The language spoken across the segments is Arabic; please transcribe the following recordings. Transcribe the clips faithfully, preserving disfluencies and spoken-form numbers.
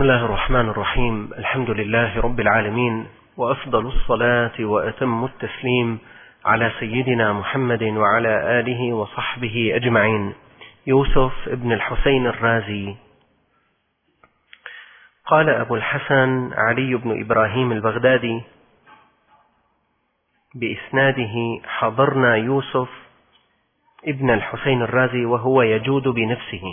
الله الرحمن الرحيم. الحمد لله رب العالمين، وأفضل الصلاة وأتم التسليم على سيدنا محمد وعلى آله وصحبه أجمعين. يوسف ابن الحسين الرازي. قال أبو الحسن علي بن إبراهيم البغدادي بإسناده: حضرنا يوسف ابن الحسين الرازي وهو يجود بنفسه،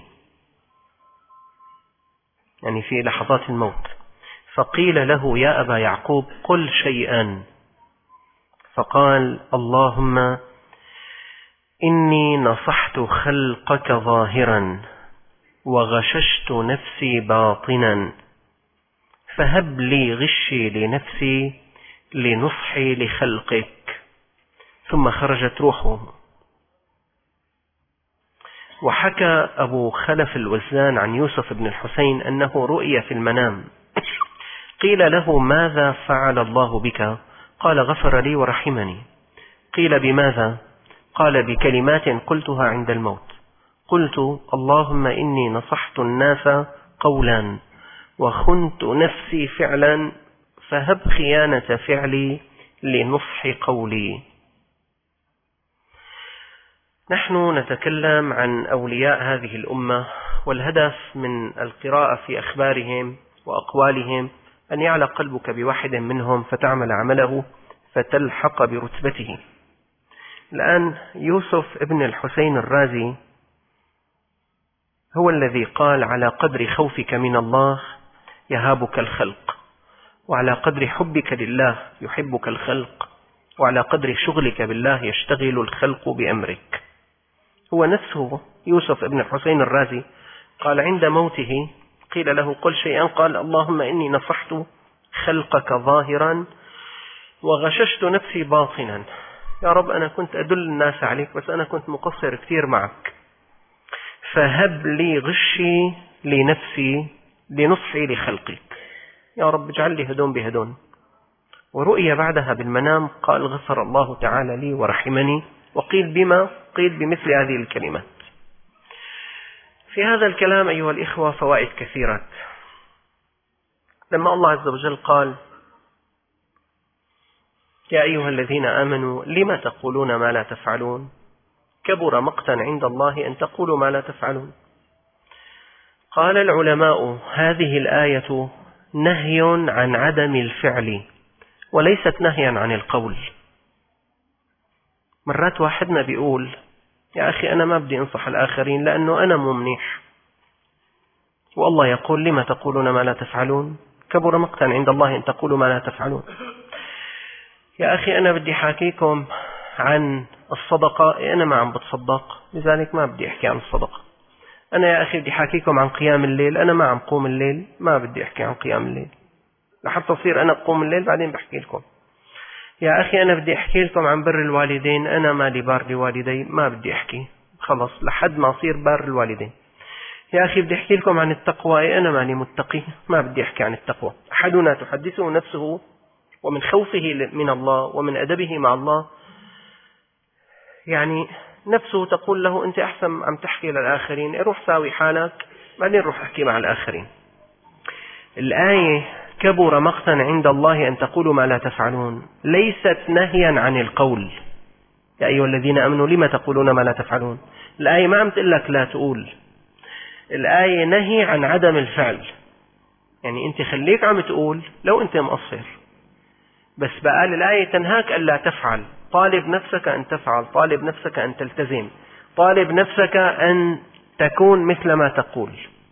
يعني في لحظات الموت، فقيل له: يا أبا يعقوب قل شيئا، فقال: اللهم إني نصحت خلقك ظاهرا وغششت نفسي باطنا، فهب لي غشي لنفسي لنصحي لخلقك. ثم خرجت روحه. وحكى أبو خلف الوزان عن يوسف بن الحسين أنه رؤي في المنام، قيل له: ماذا فعل الله بك؟ قال: غفر لي ورحمني. قيل: بماذا؟ قال: بكلمات قلتها عند الموت، قلت: اللهم إني نصحت الناس قولا وخنت نفسي فعلا، فهب خيانة فعلي لنصح قولي. نحن نتكلم عن أولياء هذه الأمة، والهدف من القراءة في أخبارهم وأقوالهم أن يعلق قلبك بواحد منهم فتعمل عمله فتلحق برتبته. الآن يوسف ابن الحسين الرازي هو الذي قال: على قدر خوفك من الله يهابك الخلق، وعلى قدر حبك لله يحبك الخلق، وعلى قدر شغلك بالله يشتغل الخلق بأمرك. هو نفسه يوسف ابن الحسين الرازي قال عند موته، قيل له: قل شيئا، قال: اللهم إني نصحت خلقك ظاهرا وغششت نفسي باطنا. يا رب، أنا كنت أدل الناس عليك، بس أنا كنت مقصر كثير معك، فهب لي غشي لنفسي لنصحي لخلقك. يا رب اجعل لي هدون بهدون. ورؤيا بعدها بالمنام قال: غفر الله تعالى لي ورحمني. وقيل بما؟ قيل بمثل هذه الكلمات. في هذا الكلام أيها الإخوة فوائد كثيرة. لما الله عز وجل قال: يا أيها الذين آمنوا لما تقولون ما لا تفعلون، كبر مقتا عند الله أن تقولوا ما لا تفعلون. قال العلماء: هذه الآية نهي عن عدم الفعل وليست نهيا عن القول. مرات واحدنا بيقول: يا أخي أنا ما بدي أنصح الآخرين لأنه أنا مو منيح، والله يقول: لما تقولون ما لا تفعلون، كبر مقتا عند الله أن تقولوا ما لا تفعلون. يا أخي أنا بدي حاكيكم عن الصدقة، أنا ما عم بتصدق لذلك ما بدي أحكي عن الصدقة. أنا يا أخي بدي حاكيكم عن قيام الليل، أنا ما عم قوم الليل، ما بدي أحكي عن قيام الليل لحتى أصير أنا قوم الليل بعدين بحكي لكم. يا أخي أنا بدي أحكي لكم عن بر الوالدين، أنا مالي بار لوالدي، ما بدي أحكي خلص لحد ما أصير بار الوالدين. يا أخي بدي أحكي لكم عن التقوى، أنا مالي متقي، ما بدي أحكي عن التقوى. أحدنا تحدثه نفسه ومن خوفه من الله ومن أدبه مع الله، يعني نفسه تقول له: أنت أحسن عم تحكي للآخرين، روح ساوي حالك بعدين روح أحكي مع الآخرين. الآية كبر مقتا عند الله أن تقولوا ما لا تفعلون ليست نهيا عن القول. يا أيها الذين آمنوا لما تقولون ما لا تفعلون. الآية ما عم تقول لك لا تقول، الآية نهي عن عدم الفعل. يعني أنت خليك عم تقول لو أنت مقصر، بس بقال الآية تنهاك ألا تفعل. طالب نفسك أن تفعل، طالب نفسك أن تلتزم، طالب نفسك أن تكون مثل ما تقول.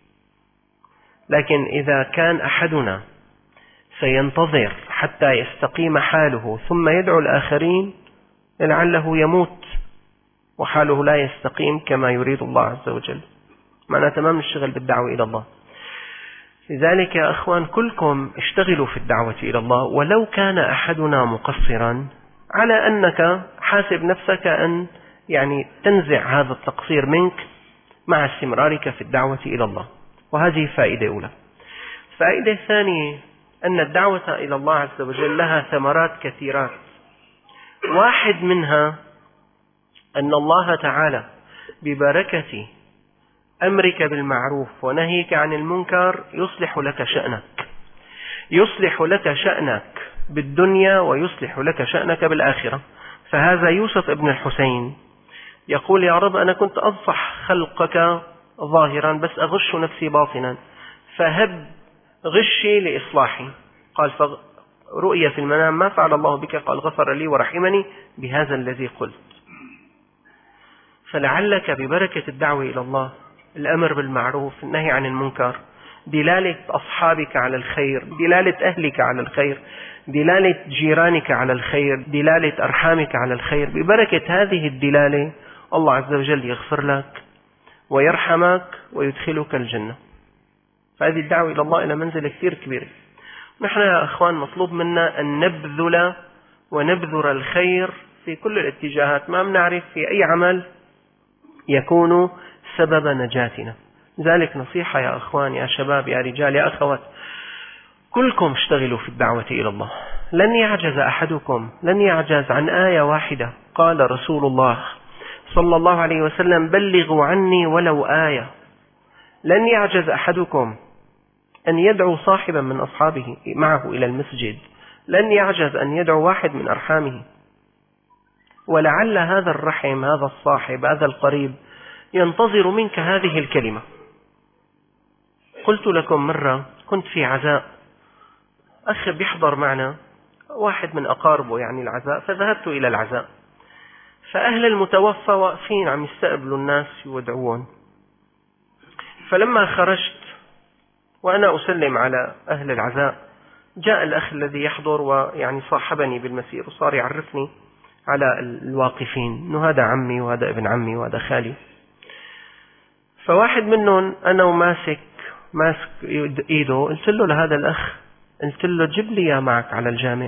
لكن إذا كان أحدنا سينتظر حتى يستقيم حاله ثم يدعو الآخرين، لعله يموت وحاله لا يستقيم كما يريد الله عز وجل. معنى تمام الشغل بالدعوة إلى الله. لذلك يا أخوان كلكم اشتغلوا في الدعوة إلى الله، ولو كان أحدنا مقصرا على أنك حاسب نفسك أن يعني تنزع هذا التقصير منك مع استمرارك في الدعوة إلى الله. وهذه فائدة أولى. فائدة ثانية أن الدعوة إلى الله عز وجل لها ثمرات كثيرات. واحد منها أن الله تعالى ببركة أمرك بالمعروف ونهيك عن المنكر يصلح لك شأنك، يصلح لك شأنك بالدنيا ويصلح لك شأنك بالآخرة. فهذا يوسف ابن الحسين يقول يا رب أنا كنت أنصح خلقك ظاهرا بس أغش نفسي باطنا، فهب غشي لإصلاحي. قال فرؤيا في المنام ما فعل الله بك؟ قال غفر لي ورحمني بهذا الذي قلت. فلعلك ببركة الدعوة إلى الله، الأمر بالمعروف، النهي عن المنكر، دلالة أصحابك على الخير، دلالة أهلك على الخير، دلالة جيرانك على الخير، دلالة أرحامك على الخير، ببركة هذه الدلالة الله عز وجل يغفر لك ويرحمك ويدخلك الجنة. فهذه الدعوة إلى الله إلى منزلة كثير كبيرة. نحن يا أخوان مطلوب منا أن نبذل ونبذر الخير في كل الاتجاهات، ما بنعرف في أي عمل يكون سبب نجاتنا. ذلك نصيحة يا أخوان، يا شباب، يا رجال، يا أخوات، كلكم اشتغلوا في الدعوة إلى الله. لن يعجز أحدكم، لن يعجز عن آية واحدة. قال رسول الله صلى الله عليه وسلم بلغوا عني ولو آية. لن يعجز أحدكم أن يدعو صاحبا من أصحابه معه إلى المسجد، لن يعجز أن يدعو واحد من أرحامه، ولعل هذا الرحم، هذا الصاحب، هذا القريب ينتظر منك هذه الكلمة. قلت لكم مرة كنت في عزاء، أخ بيحضر معنا واحد من أقاربه يعني العزاء، فذهبت إلى العزاء، فأهل المتوفى واقفين عم يستقبلوا الناس يودعون. فلما خرجت وأنا أسلم على أهل العزاء جاء الأخ الذي يحضر ويعني صاحبني بالمسير وصار يعرفني على الواقفين إنه هذا عمي وهذا ابن عمي وهذا خالي. فواحد منهم أنا وماسك ماسك إيده قلت له لهذا الأخ، قلت له جيب لي إياه معك على الجامع.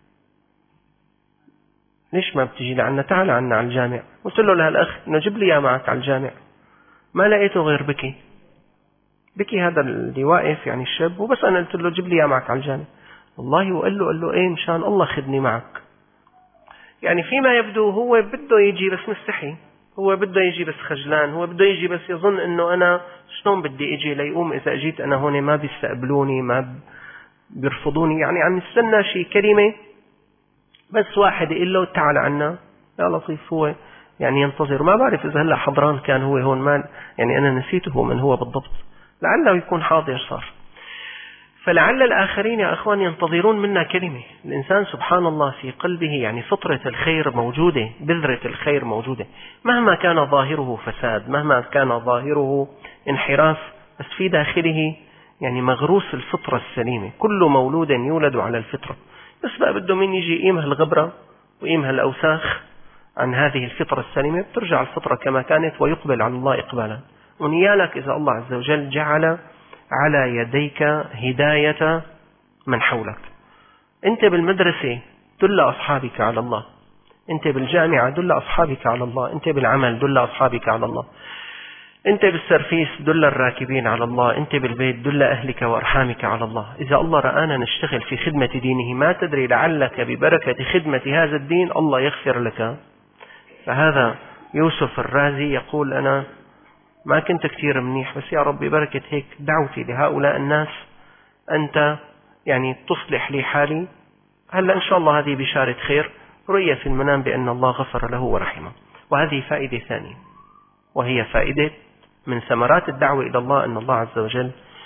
ليش ما بتجي لعنا؟ تعال عنا على الجامع. قلت له لهالأخ إنه جيب لي إياه معك على الجامع. ما لقيته غير بكي بكي هذا اللي واقف يعني الشاب، وبس أنا قلت له جيب لي إياه معك على الجامع. والله وقال له قال له إيه مشان الله خدني معك. يعني فيما يبدو هو بده يجي بس مستحي، هو بده يجي بس خجلان، هو بده يجي بس يظن إنه أنا شلون بدي أجي ليقوم إذا أجيت أنا هون ما بيستقبلوني ما بيرفضوني. يعني عم يستنى شيء كلمة بس واحد يقول له تعال عنا يا لطيف. هو يعني ينتظر، ما بعرف إذا هلأ حضران كان هو هون، ما يعني أنا نسيته من هو بالضبط، لعله يكون حاضر صار. فلعل الآخرين يا أخوان ينتظرون منا كلمة. الإنسان سبحان الله في قلبه يعني فطرة الخير موجودة، بذرة الخير موجودة، مهما كان ظاهره فساد، مهما كان ظاهره انحراف، بس في داخله يعني مغروس الفطرة السليمة. كل مولود يولد على الفطرة، بس بقى بده مين يجي يقيمها الغبرة ويقيمها الأوساخ عن هذه الفطرة السليمة، بترجع الفطرة كما كانت ويقبل على الله إقبالا. ونيالك إذا الله عز وجل جعل على يديك هداية من حولك. أنت بالمدرسة دل أصحابك على الله، أنت بالجامعة دل أصحابك على الله، أنت بالعمل دل أصحابك على الله، أنت بالسرفيس دل الراكبين على الله، أنت بالبيت دل أهلك وأرحامك على الله. إذا الله رآنا نشتغل في خدمة دينه ما تدري لعلك ببركة خدمة هذا الدين الله يغفر لك. فهذا يوسف الرازي يقول أنا ما كنت كثير منيح، بس يا رب ببركة هيك دعوتي لهؤلاء الناس أنت يعني تصلح لي حالي. هلأ إن شاء الله هذه بشارة خير، رؤية في المنام بأن الله غفر له ورحمه. وهذه فائدة ثانية، وهي فائدة من ثمرات الدعوة إلى الله أن الله عز وجل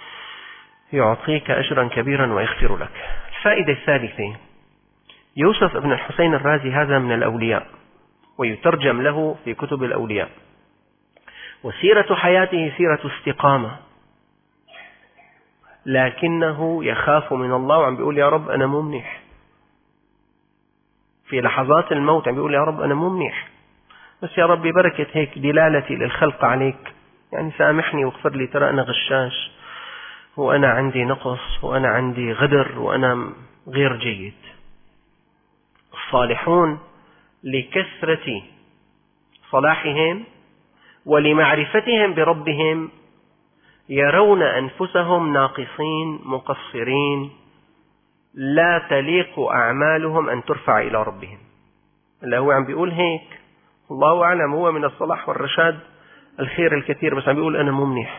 يعطيك أجرا كبيرا ويغفر لك. الفائدة الثالثة، يوسف ابن الحسين الرازي هذا من الأولياء ويترجم له في كتب الأولياء، وسيرة حياته سيرة استقامة، لكنه يخاف من الله وعم بيقول يا رب أنا مو منيح. في لحظات الموت عم بيقول يا رب أنا مو منيح، بس يا رب ببركة هيك دلالتي للخلق عليك يعني سامحني واغفر لي، ترى أنا غشاش وأنا عندي نقص وأنا عندي غدر وأنا غير جيد. الصالحون لكثرة صلاحهم ولمعرفتهم بربهم يرون أنفسهم ناقصين مقصرين، لا تليق أعمالهم أن ترفع إلى ربهم. اللي هو عم بيقول هيك الله أعلم هو من الصلاح والرشاد الخير الكثير بس عم بيقول أنا مو منيح،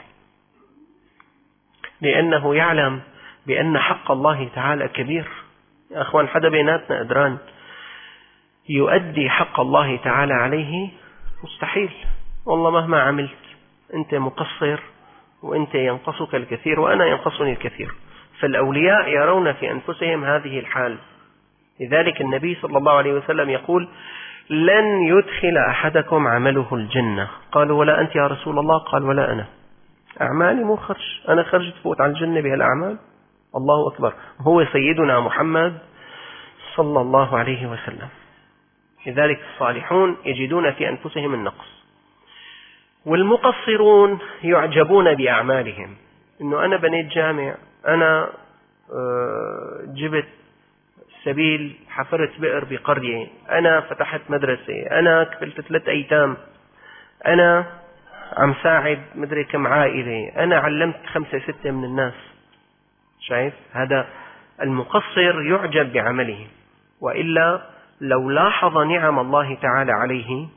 لأنه يعلم بأن حق الله تعالى كبير. يا أخوان، حدا بيناتنا قدران يؤدي حق الله تعالى عليه؟ مستحيل. والله مهما عملت أنت مقصر، وأنت ينقصك الكثير وأنا ينقصني الكثير. فالأولياء يرون في أنفسهم هذه الحال. لذلك النبي صلى الله عليه وسلم يقول: لن يدخل أحدكم عمله الجنة. قالوا: ولا أنت يا رسول الله؟ قال: ولا أنا. أعمالي مو خرج، أنا خرج تفوت على الجنة بهالأعمال؟ الله أكبر. هو سيدنا محمد صلى الله عليه وسلم. لذلك الصالحون يجدون في أنفسهم النقص، والمقصرون يعجبون بأعمالهم. إنه أنا بنيت جامع، أنا جبت سبيل، حفرت بئر بقرية، أنا فتحت مدرسة، أنا كفلت ثلاث أيتام، أنا عم ساعد مدري كم عائلة، أنا علمت خمسة ستة من الناس. شايف؟ هذا المقصر يعجب بعمله. وإلا لو لاحظ نعم الله تعالى عليه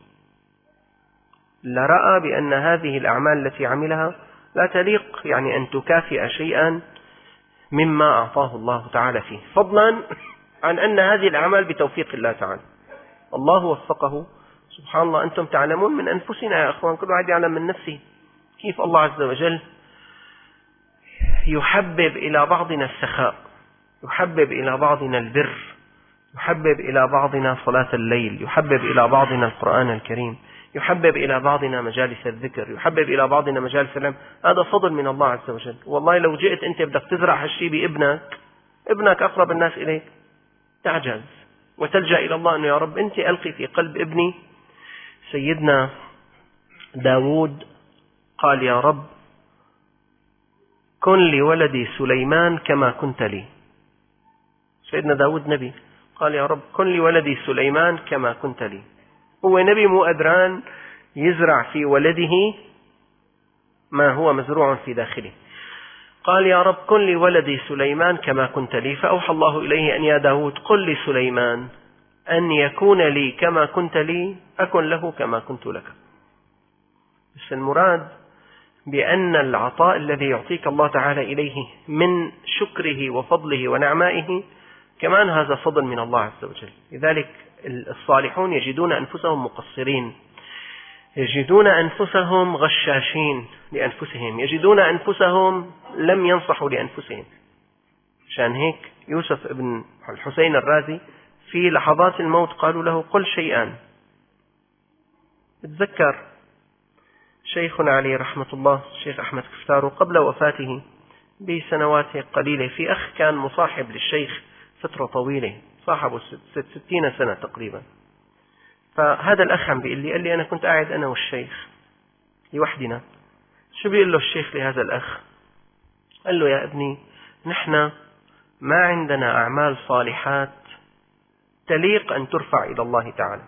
لرأى بأن هذه الأعمال التي عملها لا تليق يعني أن تكافئ شيئا مما أعطاه الله تعالى فيه، فضلا عن أن هذه الأعمال بتوفيق الله تعالى. الله وفقه. سبحان الله، أنتم تعلمون من أنفسنا يا أخوان، كل واحد يعلم من نفسه كيف الله عز وجل يحبب إلى بعضنا السخاء، يحبب إلى بعضنا البر، يحبب إلى بعضنا صلاة الليل، يحبب إلى بعضنا القرآن الكريم، يحبب إلى بعضنا مجالس الذكر، يحبب إلى بعضنا مجالس العلم. هذا فضل من الله عز وجل. والله لو جئت أنت بدك تزرع هالشيء بابنك، ابنك أقرب الناس إليك، تعجز وتلجأ إلى الله أنه يا رب أنت ألقي في قلب ابني. سيدنا داود قال: يا رب كن لولدي سليمان كما كنت لي. سيدنا داود نبي، قال: يا رب كن لولدي سليمان كما كنت لي. هو نبي مو قدران يزرع في ولده ما هو مزروع في داخله. قال: يا رب كن لولدي سليمان كما كنت لي. فأوحى الله إليه أن يا داود قل لسليمان أن يكون لي كما كنت لي أكن له كما كنت لك. بس المراد بأن العطاء الذي يعطيك الله تعالى إليه من شكره وفضله ونعمائه كمان هذا فضل من الله عز وجل. لذلك الصالحون يجدون أنفسهم مقصرين، يجدون أنفسهم غشاشين لأنفسهم، يجدون أنفسهم لم ينصحوا لأنفسهم. عشان هيك يوسف ابن الحسين الرازي في لحظات الموت قالوا له: قل شيئا. اتذكر شيخنا عليه رحمة الله الشيخ أحمد كفتار قبل وفاته بسنوات قليلة، في أخ كان مصاحب للشيخ فترة طويلة، صاحبه ستين سنة تقريبا. فهذا الأخ عم بيقول لي، قال لي: أنا كنت قاعد أنا والشيخ لوحدنا. شو بيقول له الشيخ لهذا الأخ؟ قال له: يا ابني، نحن ما عندنا أعمال صالحات تليق أن ترفع إلى الله تعالى.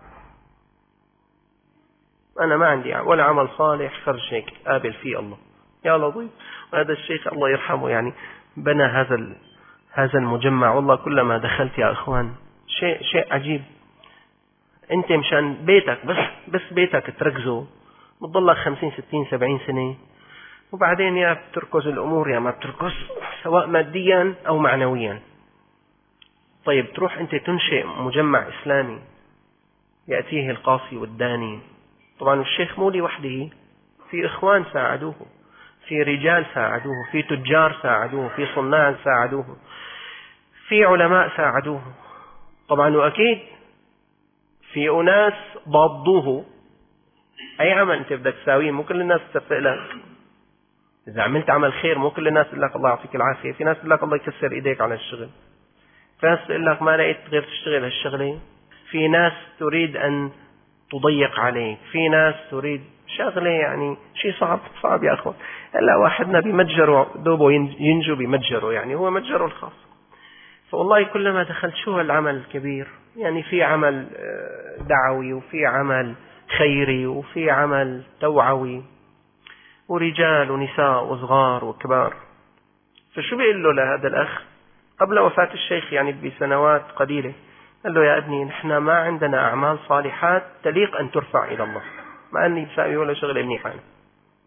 أنا ما عندي ولا عمل صالح خرج هيك قابل فيه الله. يا لطيف. وهذا الشيخ الله يرحمه يعني بنى هذا هذا المجمع. والله كلما دخلت يا إخوان شيء شيء عجيب. أنت مشان بيتك بس بس بيتك تركزه بتضلك خمسين ستين سبعين سنة، وبعدين يا بتركز الأمور يا ما بتركز، سواء ماديا أو معنويا. طيب تروح أنت تنشئ مجمع إسلامي يأتيه القاصي والداني. طبعا الشيخ مو لوحده، في إخوان ساعدوه، في رجال ساعدوه، في تجار ساعدوه، في صناع ساعدوه، في علماء ساعدوه. طبعا وأكيد في أناس ضادوه. أي عمل أنت بدك تساويه مو كل الناس تسفق لك. إذا عملت عمل خير مو كل الناس تقول لك الله يعطيك العافية. في ناس تقول لك الله يكسر إيديك على الشغل. في ناس تقول لك ما لقيت غير تشتغل هالشغلة. في ناس تريد أن تضيق عليك. في ناس تريد شغلة يعني شيء صعب صعب يا أخوان. هلا واحدنا بمتجره دوبه ينجو بمتجره، يعني هو متجره الخاص. فوالله كلما دخلت شو هالعمل الكبير، يعني في عمل دعوي وفي عمل خيري وفي عمل توعوي، ورجال ونساء وصغار وكبار. فشو بيقول له لهذا الأخ قبل وفاة الشيخ يعني بسنوات قليلة؟ قال له: يا ابني، نحن ما عندنا أعمال صالحات تليق أن ترفع إلى الله. ما أني بساوي ولا شغلة منيحة.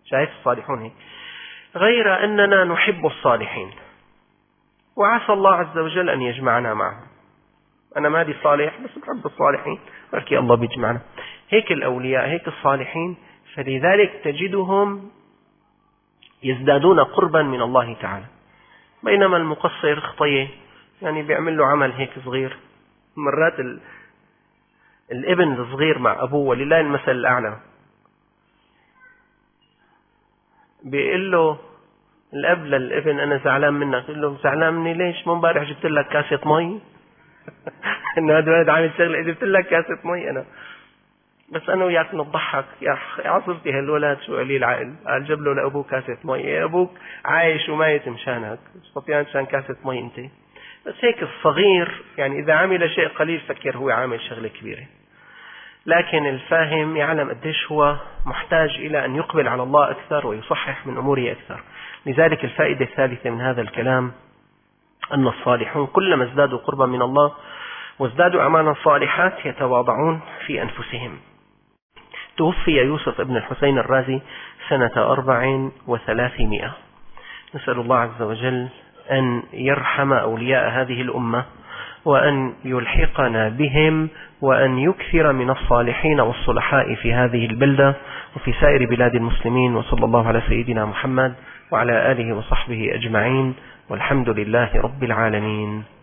شايف الصالحون هيك. غير أننا نحب الصالحين، وعسى الله عز وجل أن يجمعنا معهم. أنا مالي صالح بس بحب الصالحين، بركي الله بيجمعنا. هيك الأولياء، هيك الصالحين، فلذلك تجدهم يزدادون قربا من الله تعالى. بينما المقصر خطيه يعني بيعمل له عمل هيك صغير، مرات ال... الابن الصغير مع أبوه ولله المثل الأعلى، بيقول له الأب للابن أنا زعلان منك، يقول له زعلان مني ليش؟ مو امبارح جبت لك كاسة مي. إنه هذا الولد عامل شغلة، جبت لك كاسة مي أنا، بس أنا وياك نضحك يا عصرتي هالولد شو قليل عقل، قال جاب له لأبوه كاسة مي. يا أبوك عايش وميت مشانك، استطيع مشان كاسة مي أنت. بس هيك الصغير يعني إذا عمل شيء قليل فكر هو عامل شغلة كبيرة. لكن الفاهم يعلم قديش هو محتاج إلى أن يقبل على الله أكثر ويصحح من أموره أكثر. لذلك الفائدة الثالثة من هذا الكلام أن الصالحون كلما ازدادوا قربا من الله وازدادوا أعمالا صالحات يتواضعون في أنفسهم. توفي يوسف ابن الحسين الرازي سنة أربع وثلاثمائة. نسأل الله عز وجل أن يرحم أولياء هذه الأمة وأن يلحقنا بهم وأن يكثر من الصالحين والصلحاء في هذه البلدة وفي سائر بلاد المسلمين. وصلى الله على سيدنا محمد وعلى آله وصحبه أجمعين، والحمد لله رب العالمين.